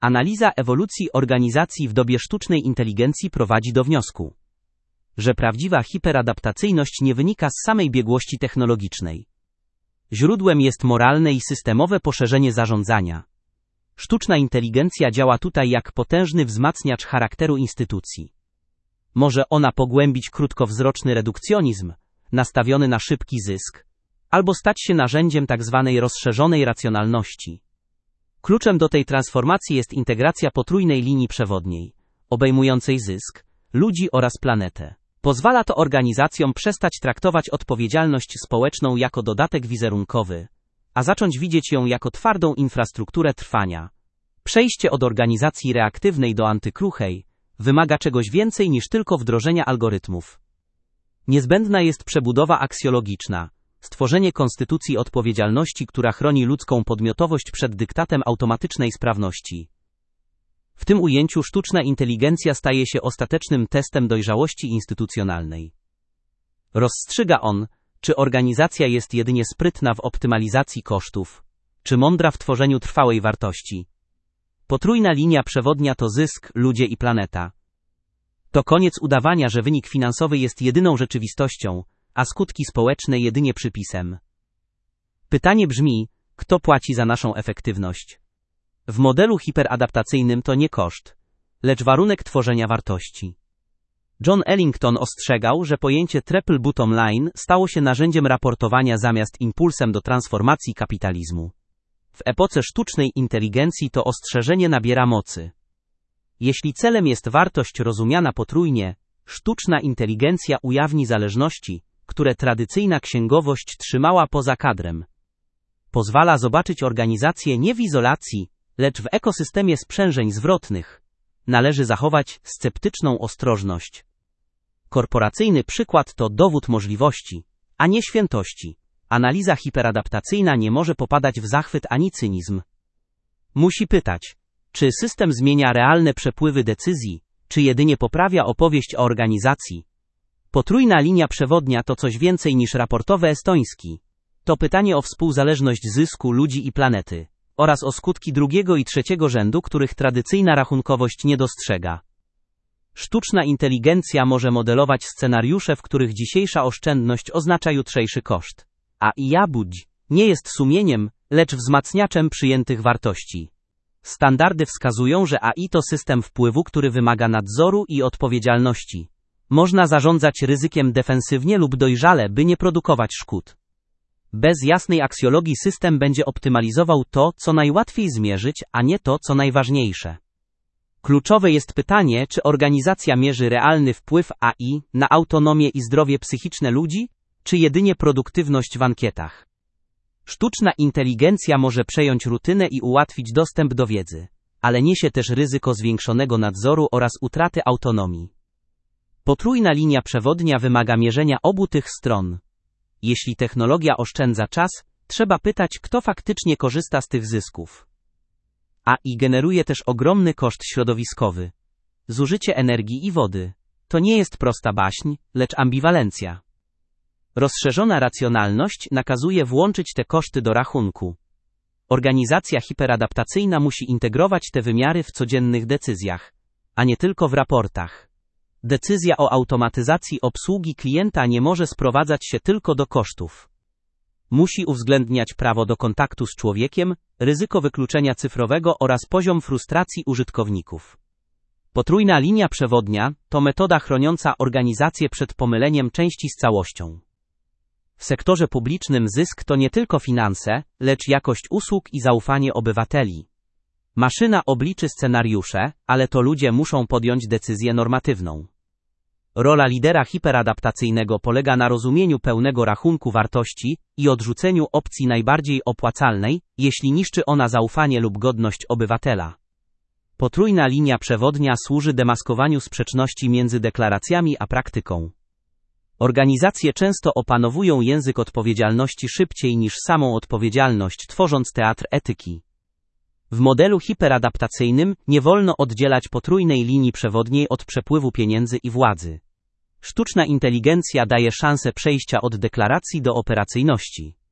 Analiza ewolucji organizacji w dobie sztucznej inteligencji prowadzi do wniosku, że prawdziwa hiperadaptacyjność nie wynika z samej biegłości technologicznej. Źródłem jest moralne i systemowe poszerzenie zarządzania. Sztuczna inteligencja działa tutaj jak potężny wzmacniacz charakteru instytucji. Może ona pogłębić krótkowzroczny redukcjonizm, nastawiony na szybki zysk, albo stać się narzędziem tzw. rozszerzonej racjonalności. Kluczem do tej transformacji jest integracja potrójnej linii przewodniej, obejmującej zysk, ludzi oraz planetę. Pozwala to organizacjom przestać traktować odpowiedzialność społeczną jako dodatek wizerunkowy, a zacząć widzieć ją jako twardą infrastrukturę trwania. Przejście od organizacji reaktywnej do antykruchej wymaga czegoś więcej niż tylko wdrożenia algorytmów. Niezbędna jest przebudowa aksjologiczna, stworzenie konstytucji odpowiedzialności, która chroni ludzką podmiotowość przed dyktatem automatycznej sprawności. W tym ujęciu sztuczna inteligencja staje się ostatecznym testem dojrzałości instytucjonalnej. Rozstrzyga on, czy organizacja jest jedynie sprytna w optymalizacji kosztów, czy mądra w tworzeniu trwałej wartości. Potrójna linia przewodnia to zysk, ludzie i planeta. To koniec udawania, że wynik finansowy jest jedyną rzeczywistością, a skutki społeczne jedynie przypisem. Pytanie brzmi, kto płaci za naszą efektywność? W modelu hiperadaptacyjnym to nie koszt, lecz warunek tworzenia wartości. John Ellington ostrzegał, że pojęcie triple bottom line stało się narzędziem raportowania zamiast impulsem do transformacji kapitalizmu. W epoce sztucznej inteligencji to ostrzeżenie nabiera mocy. Jeśli celem jest wartość rozumiana potrójnie, sztuczna inteligencja ujawni zależności, które tradycyjna księgowość trzymała poza kadrem. Pozwala zobaczyć organizację nie w izolacji, lecz w ekosystemie sprzężeń zwrotnych. Należy zachować sceptyczną ostrożność. Korporacyjny przykład to dowód możliwości, a nie świętości. Analiza hiperadaptacyjna nie może popadać w zachwyt ani cynizm. Musi pytać, czy system zmienia realne przepływy decyzji, czy jedynie poprawia opowieść o organizacji. Potrójna linia przewodnia to coś więcej niż raportowy estoński. To pytanie o współzależność zysku ludzi i planety, oraz o skutki drugiego i trzeciego rzędu, których tradycyjna rachunkowość nie dostrzega. Sztuczna inteligencja może modelować scenariusze, w których dzisiejsza oszczędność oznacza jutrzejszy koszt. A IA budź nie jest sumieniem, lecz wzmacniaczem przyjętych wartości. Standardy wskazują, że AI to system wpływu, który wymaga nadzoru i odpowiedzialności. Można zarządzać ryzykiem defensywnie lub dojrzale, by nie produkować szkód. Bez jasnej aksjologii system będzie optymalizował to, co najłatwiej zmierzyć, a nie to, co najważniejsze. Kluczowe jest pytanie, czy organizacja mierzy realny wpływ AI na autonomię i zdrowie psychiczne ludzi, czy jedynie produktywność w ankietach. Sztuczna inteligencja może przejąć rutynę i ułatwić dostęp do wiedzy, ale niesie też ryzyko zwiększonego nadzoru oraz utraty autonomii. Potrójna linia przewodnia wymaga mierzenia obu tych stron. Jeśli technologia oszczędza czas, trzeba pytać, kto faktycznie korzysta z tych zysków. AI generuje też ogromny koszt środowiskowy. Zużycie energii i wody. To nie jest prosta baśń, lecz ambiwalencja. Rozszerzona racjonalność nakazuje włączyć te koszty do rachunku. Organizacja hiperadaptacyjna musi integrować te wymiary w codziennych decyzjach, a nie tylko w raportach. Decyzja o automatyzacji obsługi klienta nie może sprowadzać się tylko do kosztów. Musi uwzględniać prawo do kontaktu z człowiekiem, ryzyko wykluczenia cyfrowego oraz poziom frustracji użytkowników. Potrójna linia przewodnia to metoda chroniąca organizację przed pomyleniem części z całością. W sektorze publicznym zysk to nie tylko finanse, lecz jakość usług i zaufanie obywateli. Maszyna obliczy scenariusze, ale to ludzie muszą podjąć decyzję normatywną. Rola lidera hiperadaptacyjnego polega na rozumieniu pełnego rachunku wartości i odrzuceniu opcji najbardziej opłacalnej, jeśli niszczy ona zaufanie lub godność obywatela. Potrójna linia przewodnia służy demaskowaniu sprzeczności między deklaracjami a praktyką. Organizacje często opanowują język odpowiedzialności szybciej niż samą odpowiedzialność, tworząc teatr etyki. W modelu hiperadaptacyjnym nie wolno oddzielać potrójnej linii przewodniej od przepływu pieniędzy i władzy. Sztuczna inteligencja daje szansę przejścia od deklaracji do operacyjności.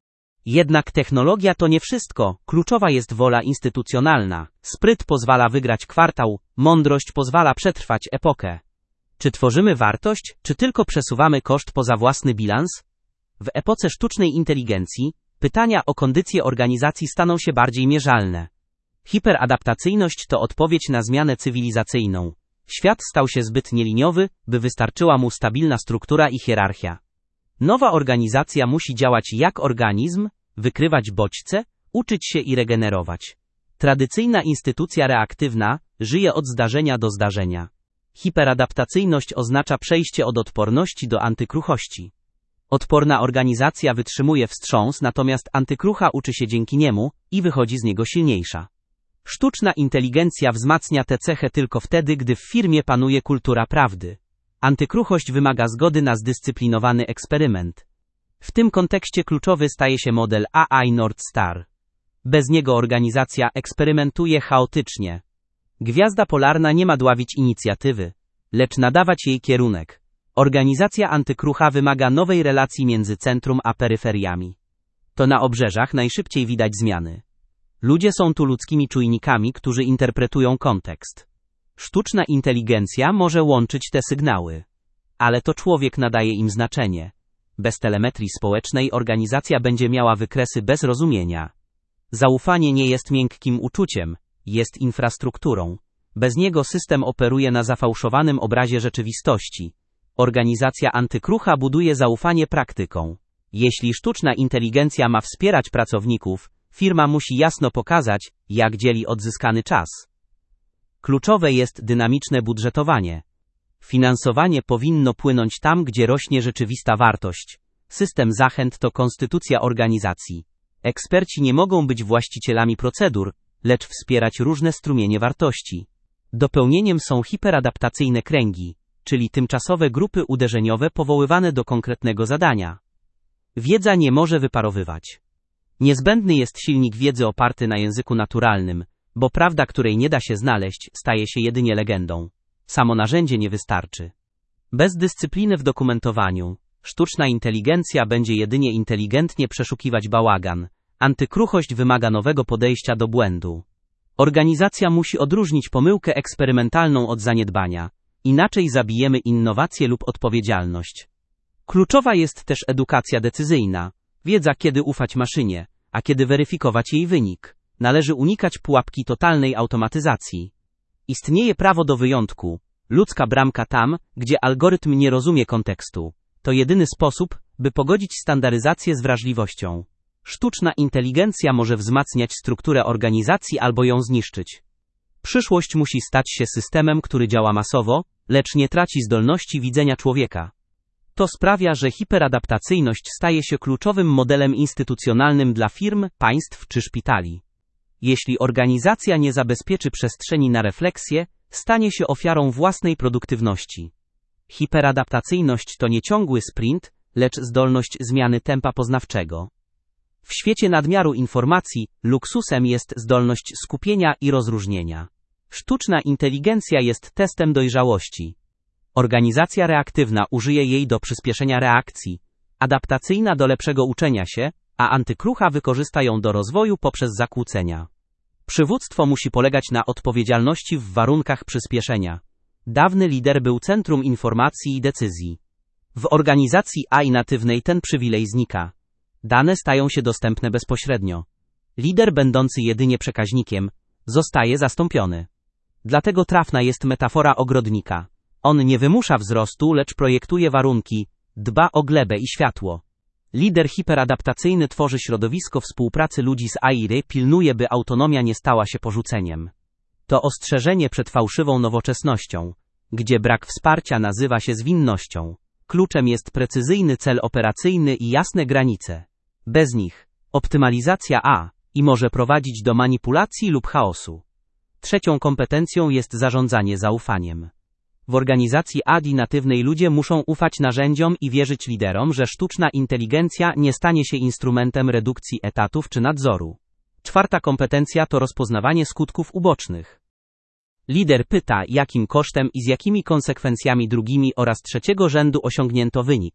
Jednak technologia to nie wszystko, kluczowa jest wola instytucjonalna. Spryt pozwala wygrać kwartał, mądrość pozwala przetrwać epokę. Czy tworzymy wartość, czy tylko przesuwamy koszt poza własny bilans? W epoce sztucznej inteligencji pytania o kondycję organizacji staną się bardziej mierzalne. Hiperadaptacyjność to odpowiedź na zmianę cywilizacyjną. Świat stał się zbyt nieliniowy, by wystarczyła mu stabilna struktura i hierarchia. Nowa organizacja musi działać jak organizm, wykrywać bodźce, uczyć się i regenerować. Tradycyjna instytucja reaktywna żyje od zdarzenia do zdarzenia. Hiperadaptacyjność oznacza przejście od odporności do antykruchości. Odporna organizacja wytrzymuje wstrząs, natomiast antykrucha uczy się dzięki niemu i wychodzi z niego silniejsza. Sztuczna inteligencja wzmacnia tę cechę tylko wtedy, gdy w firmie panuje kultura prawdy. Antykruchość wymaga zgody na zdyscyplinowany eksperyment. W tym kontekście kluczowy staje się model AI North Star. Bez niego organizacja eksperymentuje chaotycznie. Gwiazda polarna nie ma dławić inicjatywy, lecz nadawać jej kierunek. Organizacja antykrucha wymaga nowej relacji między centrum a peryferiami. To na obrzeżach najszybciej widać zmiany. Ludzie są tu ludzkimi czujnikami, którzy interpretują kontekst. Sztuczna inteligencja może łączyć te sygnały. Ale to człowiek nadaje im znaczenie. Bez telemetrii społecznej organizacja będzie miała wykresy bez rozumienia. Zaufanie nie jest miękkim uczuciem, jest infrastrukturą. Bez niego system operuje na zafałszowanym obrazie rzeczywistości. Organizacja antykrucha buduje zaufanie praktyką. Jeśli sztuczna inteligencja ma wspierać pracowników, firma musi jasno pokazać, jak dzieli odzyskany czas. Kluczowe jest dynamiczne budżetowanie. Finansowanie powinno płynąć tam, gdzie rośnie rzeczywista wartość. System zachęt to konstytucja organizacji. Eksperci nie mogą być właścicielami procedur, lecz wspierać różne strumienie wartości. Dopełnieniem są hiperadaptacyjne kręgi, czyli tymczasowe grupy uderzeniowe powoływane do konkretnego zadania. Wiedza nie może wyparowywać. Niezbędny jest silnik wiedzy oparty na języku naturalnym, bo prawda, której nie da się znaleźć, staje się jedynie legendą. Samo narzędzie nie wystarczy. Bez dyscypliny w dokumentowaniu, sztuczna inteligencja będzie jedynie inteligentnie przeszukiwać bałagan. Antykruchość wymaga nowego podejścia do błędu. Organizacja musi odróżnić pomyłkę eksperymentalną od zaniedbania. Inaczej zabijemy innowację lub odpowiedzialność. Kluczowa jest też edukacja decyzyjna. Wiedza, kiedy ufać maszynie, a kiedy weryfikować jej wynik. Należy unikać pułapki totalnej automatyzacji. Istnieje prawo do wyjątku. Ludzka bramka tam, gdzie algorytm nie rozumie kontekstu. To jedyny sposób, by pogodzić standaryzację z wrażliwością. Sztuczna inteligencja może wzmacniać strukturę organizacji albo ją zniszczyć. Przyszłość musi stać się systemem, który działa masowo, lecz nie traci zdolności widzenia człowieka. To sprawia, że hiperadaptacyjność staje się kluczowym modelem instytucjonalnym dla firm, państw czy szpitali. Jeśli organizacja nie zabezpieczy przestrzeni na refleksję, stanie się ofiarą własnej produktywności. Hiperadaptacyjność to nie ciągły sprint, lecz zdolność zmiany tempa poznawczego. W świecie nadmiaru informacji, luksusem jest zdolność skupienia i rozróżnienia. Sztuczna inteligencja jest testem dojrzałości. Organizacja reaktywna użyje jej do przyspieszenia reakcji, adaptacyjna do lepszego uczenia się, a antykrucha wykorzysta ją do rozwoju poprzez zakłócenia. Przywództwo musi polegać na odpowiedzialności w warunkach przyspieszenia. Dawny lider był centrum informacji i decyzji. W organizacji AI natywnej ten przywilej znika. Dane stają się dostępne bezpośrednio. Lider będący jedynie przekaźnikiem zostaje zastąpiony. Dlatego trafna jest metafora ogrodnika. On nie wymusza wzrostu, lecz projektuje warunki, dba o glebę i światło. Lider hiperadaptacyjny tworzy środowisko współpracy ludzi z AI, pilnuje, by autonomia nie stała się porzuceniem. To ostrzeżenie przed fałszywą nowoczesnością, gdzie brak wsparcia nazywa się zwinnością. Kluczem jest precyzyjny cel operacyjny i jasne granice. Bez nich optymalizacja AI może prowadzić do manipulacji lub chaosu. Trzecią kompetencją jest zarządzanie zaufaniem. W organizacji AI natywnej ludzie muszą ufać narzędziom i wierzyć liderom, że sztuczna inteligencja nie stanie się instrumentem redukcji etatów czy nadzoru. Czwarta kompetencja to rozpoznawanie skutków ubocznych. Lider pyta, jakim kosztem i z jakimi konsekwencjami drugimi oraz trzeciego rzędu osiągnięto wynik.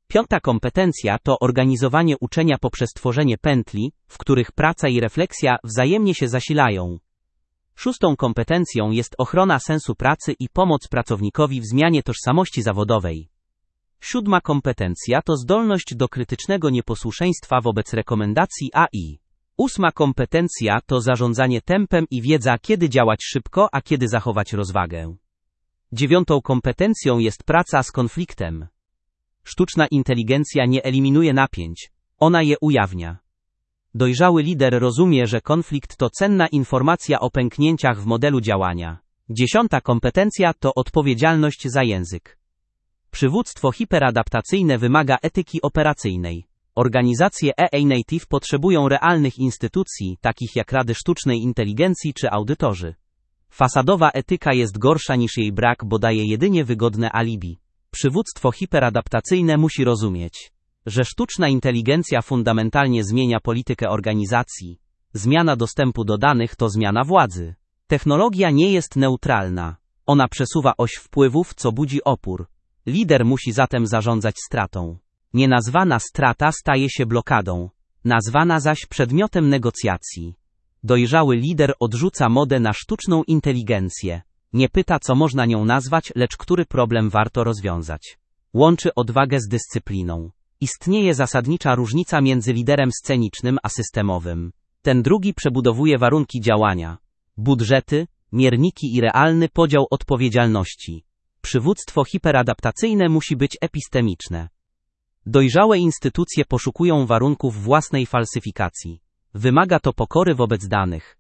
Piąta kompetencja to organizowanie uczenia poprzez tworzenie pętli, w których praca i refleksja wzajemnie się zasilają. Szóstą kompetencją jest ochrona sensu pracy i pomoc pracownikowi w zmianie tożsamości zawodowej. Siódma kompetencja to zdolność do krytycznego nieposłuszeństwa wobec rekomendacji AI. Ósma kompetencja to zarządzanie tempem i wiedza, kiedy działać szybko, a kiedy zachować rozwagę. Dziewiątą kompetencją jest praca z konfliktem. Sztuczna inteligencja nie eliminuje napięć, ona je ujawnia. Dojrzały lider rozumie, że konflikt to cenna informacja o pęknięciach w modelu działania. Dziesiąta kompetencja to odpowiedzialność za język. Przywództwo hiperadaptacyjne wymaga etyki operacyjnej. Organizacje AI Native potrzebują realnych instytucji, takich jak rady sztucznej inteligencji czy audytorzy. Fasadowa etyka jest gorsza niż jej brak, bo daje jedynie wygodne alibi. Przywództwo hiperadaptacyjne musi rozumieć, że sztuczna inteligencja fundamentalnie zmienia politykę organizacji. Zmiana dostępu do danych to zmiana władzy. Technologia nie jest neutralna. Ona przesuwa oś wpływów, co budzi opór. Lider musi zatem zarządzać stratą. Nienazwana strata staje się blokadą, nazwana zaś przedmiotem negocjacji. Dojrzały lider odrzuca modę na sztuczną inteligencję. Nie pyta, co można nią nazwać, lecz który problem warto rozwiązać. Łączy odwagę z dyscypliną. Istnieje zasadnicza różnica między liderem scenicznym a systemowym. Ten drugi przebudowuje warunki działania, budżety, mierniki i realny podział odpowiedzialności. Przywództwo hiperadaptacyjne musi być epistemiczne. Dojrzałe instytucje poszukują warunków własnej falsyfikacji. Wymaga to pokory wobec danych.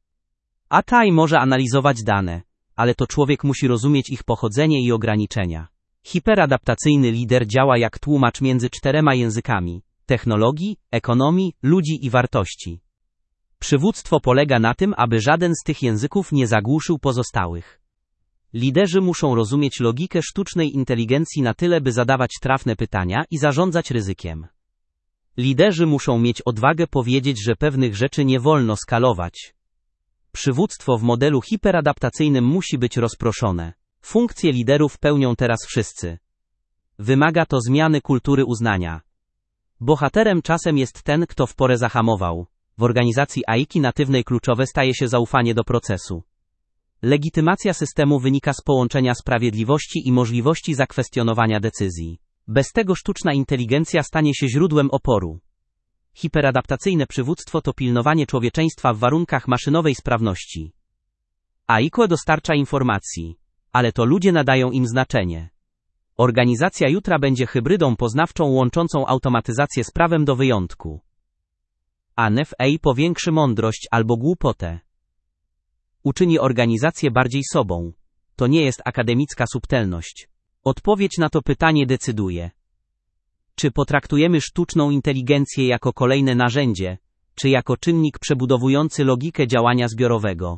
AI może analizować dane, ale to człowiek musi rozumieć ich pochodzenie i ograniczenia. Hiperadaptacyjny lider działa jak tłumacz między 4 językami: technologii, ekonomii, ludzi i wartości. Przywództwo polega na tym, aby żaden z tych języków nie zagłuszył pozostałych. Liderzy muszą rozumieć logikę sztucznej inteligencji na tyle, by zadawać trafne pytania i zarządzać ryzykiem. Liderzy muszą mieć odwagę powiedzieć, że pewnych rzeczy nie wolno skalować. Przywództwo w modelu hiperadaptacyjnym musi być rozproszone. Funkcje liderów pełnią teraz wszyscy. Wymaga to zmiany kultury uznania. Bohaterem czasem jest ten, kto w porę zahamował. W organizacji AI natywnej kluczowe staje się zaufanie do procesu. Legitymacja systemu wynika z połączenia sprawiedliwości i możliwości zakwestionowania decyzji. Bez tego sztuczna inteligencja stanie się źródłem oporu. Hiperadaptacyjne przywództwo to pilnowanie człowieczeństwa w warunkach maszynowej sprawności. AI dostarcza informacji, ale to ludzie nadają im znaczenie. Organizacja jutra będzie hybrydą poznawczą łączącą automatyzację z prawem do wyjątku. A AI powiększy mądrość albo głupotę. Uczyni organizację bardziej sobą. To nie jest akademicka subtelność. Odpowiedź na to pytanie decyduje. Czy potraktujemy sztuczną inteligencję jako kolejne narzędzie, czy jako czynnik przebudowujący logikę działania zbiorowego?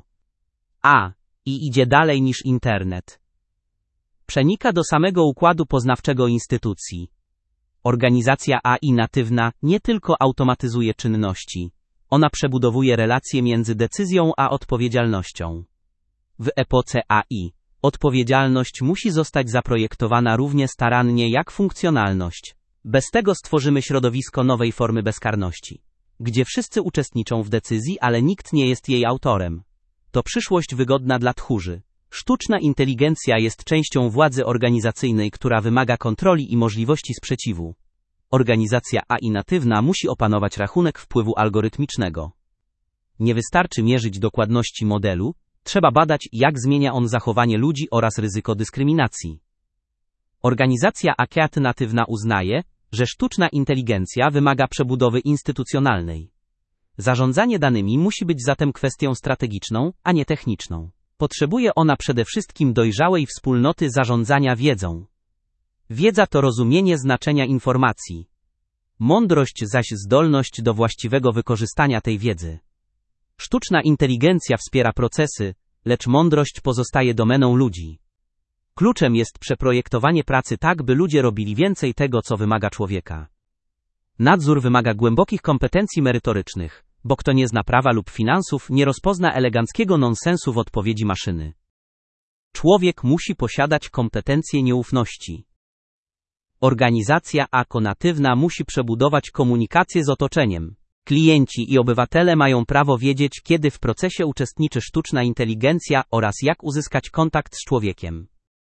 I idzie dalej niż internet. Przenika do samego układu poznawczego instytucji. Organizacja AI natywna nie tylko automatyzuje czynności, ona przebudowuje relacje między decyzją a odpowiedzialnością. W epoce AI odpowiedzialność musi zostać zaprojektowana równie starannie jak funkcjonalność. Bez tego stworzymy środowisko nowej formy bezkarności, gdzie wszyscy uczestniczą w decyzji, ale nikt nie jest jej autorem. To przyszłość wygodna dla tchórzy. Sztuczna inteligencja jest częścią władzy organizacyjnej, która wymaga kontroli i możliwości sprzeciwu. Organizacja AI natywna musi opanować rachunek wpływu algorytmicznego. Nie wystarczy mierzyć dokładności modelu, trzeba badać, jak zmienia on zachowanie ludzi oraz ryzyko dyskryminacji. Organizacja AI natywna uznaje, że sztuczna inteligencja wymaga przebudowy instytucjonalnej. Zarządzanie danymi musi być zatem kwestią strategiczną, a nie techniczną. Potrzebuje ona przede wszystkim dojrzałej wspólnoty zarządzania wiedzą. Wiedza to rozumienie znaczenia informacji. Mądrość zaś zdolność do właściwego wykorzystania tej wiedzy. Sztuczna inteligencja wspiera procesy, lecz mądrość pozostaje domeną ludzi. Kluczem jest przeprojektowanie pracy tak, by ludzie robili więcej tego, co wymaga człowieka. Nadzór wymaga głębokich kompetencji merytorycznych, bo kto nie zna prawa lub finansów, nie rozpozna eleganckiego nonsensu w odpowiedzi maszyny. Człowiek musi posiadać kompetencje nieufności. Organizacja natywna musi przebudować komunikację z otoczeniem. Klienci i obywatele mają prawo wiedzieć, kiedy w procesie uczestniczy sztuczna inteligencja oraz jak uzyskać kontakt z człowiekiem.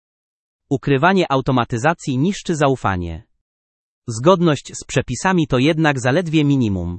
Ukrywanie automatyzacji niszczy zaufanie. Zgodność z przepisami to jednak zaledwie minimum.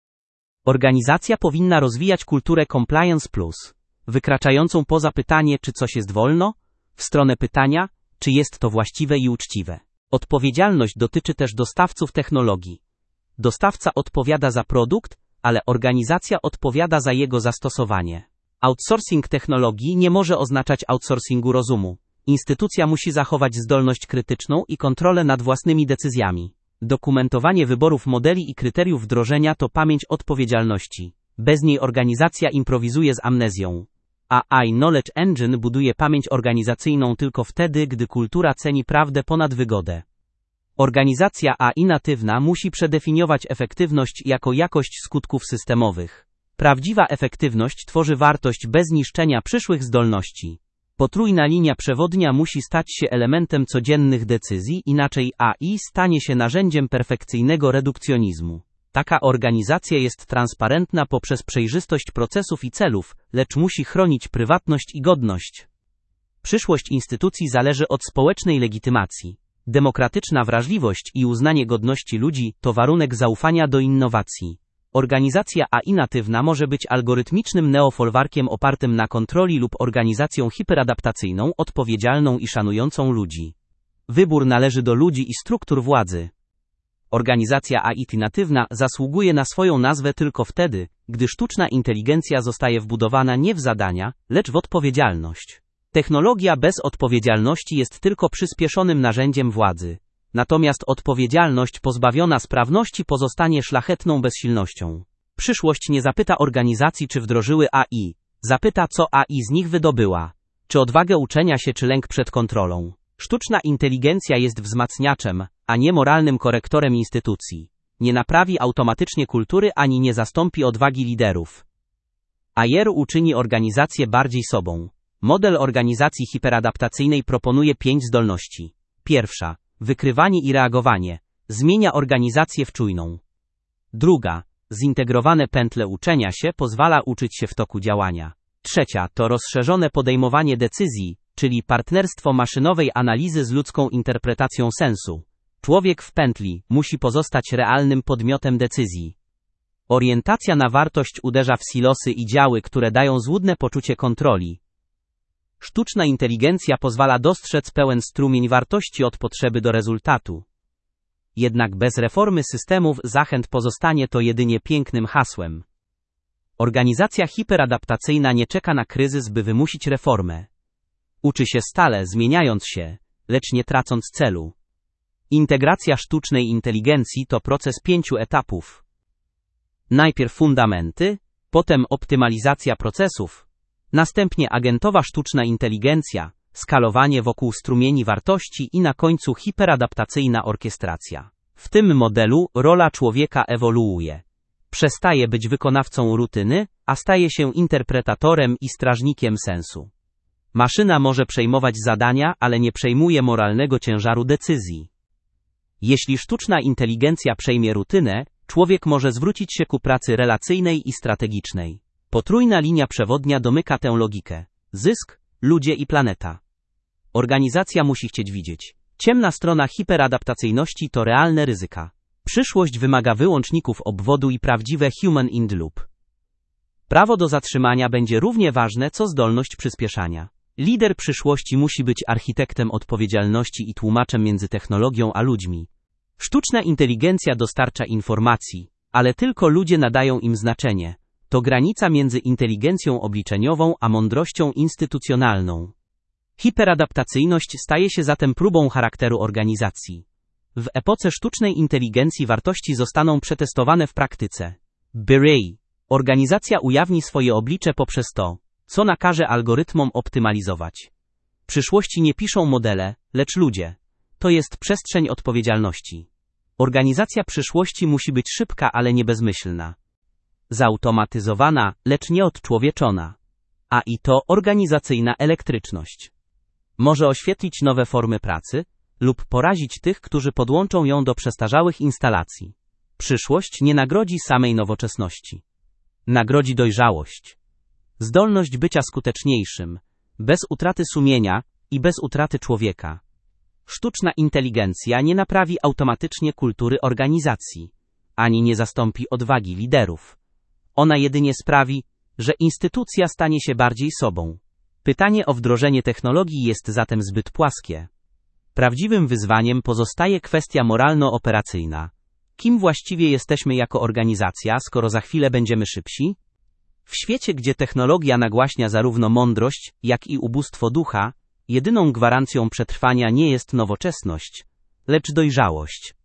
Organizacja powinna rozwijać kulturę Compliance Plus, wykraczającą poza pytanie, czy coś jest wolno, w stronę pytania, czy jest to właściwe i uczciwe. Odpowiedzialność dotyczy też dostawców technologii. Dostawca odpowiada za produkt, ale organizacja odpowiada za jego zastosowanie. Outsourcing technologii nie może oznaczać outsourcingu rozumu. Instytucja musi zachować zdolność krytyczną i kontrolę nad własnymi decyzjami. Dokumentowanie wyborów modeli i kryteriów wdrożenia to pamięć odpowiedzialności. Bez niej organizacja improwizuje z amnezją. AI Knowledge Engine buduje pamięć organizacyjną tylko wtedy, gdy kultura ceni prawdę ponad wygodę. Organizacja AI natywna musi przedefiniować efektywność jako jakość skutków systemowych. Prawdziwa efektywność tworzy wartość bez niszczenia przyszłych zdolności. Potrójna linia przewodnia musi stać się elementem codziennych decyzji, inaczej AI stanie się narzędziem perfekcyjnego redukcjonizmu. Taka organizacja jest transparentna poprzez przejrzystość procesów i celów, lecz musi chronić prywatność i godność. Przyszłość instytucji zależy od społecznej legitymacji. Demokratyczna wrażliwość i uznanie godności ludzi to warunek zaufania do innowacji. Organizacja AI natywna może być algorytmicznym neofolwarkiem opartym na kontroli lub organizacją hiperadaptacyjną, odpowiedzialną i szanującą ludzi. Wybór należy do ludzi i struktur władzy. Organizacja AI natywna zasługuje na swoją nazwę tylko wtedy, gdy sztuczna inteligencja zostaje wbudowana nie w zadania, lecz w odpowiedzialność. Technologia bez odpowiedzialności jest tylko przyspieszonym narzędziem władzy. Natomiast odpowiedzialność pozbawiona sprawności pozostanie szlachetną bezsilnością. Przyszłość nie zapyta organizacji, czy wdrożyły AI. Zapyta, co AI z nich wydobyła. Czy odwagę uczenia się, czy lęk przed kontrolą. Sztuczna inteligencja jest wzmacniaczem, a nie moralnym korektorem instytucji. Nie naprawi automatycznie kultury, ani nie zastąpi odwagi liderów. AI uczyni organizację bardziej sobą. Model organizacji hiperadaptacyjnej proponuje 5 zdolności. Pierwsza. Wykrywanie i reagowanie. Zmienia organizację w czujną. Druga. Zintegrowane pętle uczenia się pozwala uczyć się w toku działania. Trzecia to rozszerzone podejmowanie decyzji, czyli partnerstwo maszynowej analizy z ludzką interpretacją sensu. Człowiek w pętli musi pozostać realnym podmiotem decyzji. Orientacja na wartość uderza w silosy i działy, które dają złudne poczucie kontroli. Sztuczna inteligencja pozwala dostrzec pełen strumień wartości od potrzeby do rezultatu. Jednak bez reformy systemów zachęt pozostanie to jedynie pięknym hasłem. Organizacja hiperadaptacyjna nie czeka na kryzys, by wymusić reformę. Uczy się stale, zmieniając się, lecz nie tracąc celu. Integracja sztucznej inteligencji to proces 5 etapów. Najpierw fundamenty, potem optymalizacja procesów, następnie agentowa sztuczna inteligencja, skalowanie wokół strumieni wartości i na końcu hiperadaptacyjna orkiestracja. W tym modelu rola człowieka ewoluuje. Przestaje być wykonawcą rutyny, a staje się interpretatorem i strażnikiem sensu. Maszyna może przejmować zadania, ale nie przejmuje moralnego ciężaru decyzji. Jeśli sztuczna inteligencja przejmie rutynę, człowiek może zwrócić się ku pracy relacyjnej i strategicznej. Potrójna linia przewodnia domyka tę logikę. Zysk, ludzie i planeta. Organizacja musi chcieć widzieć. Ciemna strona hiperadaptacyjności to realne ryzyka. Przyszłość wymaga wyłączników obwodu i prawdziwe human in the loop. Prawo do zatrzymania będzie równie ważne, co zdolność przyspieszania. Lider przyszłości musi być architektem odpowiedzialności i tłumaczem między technologią a ludźmi. Sztuczna inteligencja dostarcza informacji, ale tylko ludzie nadają im znaczenie. To granica między inteligencją obliczeniową a mądrością instytucjonalną. Hiperadaptacyjność staje się zatem próbą charakteru organizacji. W epoce sztucznej inteligencji wartości zostaną przetestowane w praktyce. Beret. Organizacja ujawni swoje oblicze poprzez to, co nakaże algorytmom optymalizować. W przyszłości nie piszą modele, lecz ludzie. To jest przestrzeń odpowiedzialności. Organizacja przyszłości musi być szybka, ale nie bezmyślna. Zautomatyzowana, lecz nie odczłowieczona. AI to organizacyjna elektryczność. Może oświetlić nowe formy pracy, lub porazić tych, którzy podłączą ją do przestarzałych instalacji. Przyszłość nie nagrodzi samej nowoczesności. Nagrodzi dojrzałość. Zdolność bycia skuteczniejszym, bez utraty sumienia i bez utraty człowieka. Sztuczna inteligencja nie naprawi automatycznie kultury organizacji, ani nie zastąpi odwagi liderów. Ona jedynie sprawi, że instytucja stanie się bardziej sobą. Pytanie o wdrożenie technologii jest zatem zbyt płaskie. Prawdziwym wyzwaniem pozostaje kwestia moralno-operacyjna. Kim właściwie jesteśmy jako organizacja, skoro za chwilę będziemy szybsi? W świecie, gdzie technologia nagłaśnia zarówno mądrość, jak i ubóstwo ducha, jedyną gwarancją przetrwania nie jest nowoczesność, lecz dojrzałość.